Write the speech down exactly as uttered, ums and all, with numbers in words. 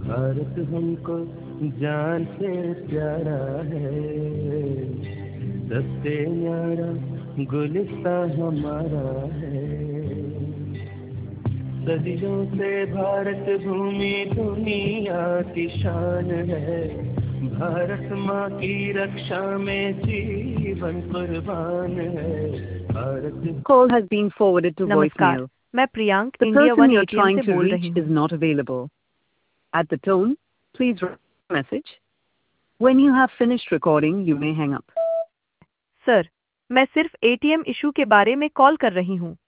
भारत हमको जान से प्यारा है, सबसे न्यारा गुलिस्तां हमारा है। सदियों से भारत भूमि दुनिया की शान है, भारत माँ की रक्षा में जीवन कुर्बान है। Bharat Call has been forwarded to नमस्कार, voicemail. मैं Priyank The India person one you're ATM trying से to बोल reach रही is हूँ। not available. At the tone, please record a message. When you have finished recording, you may hang up. Sir, मैं सिर्फ ATM issue के बारे में call कर रही हूँ।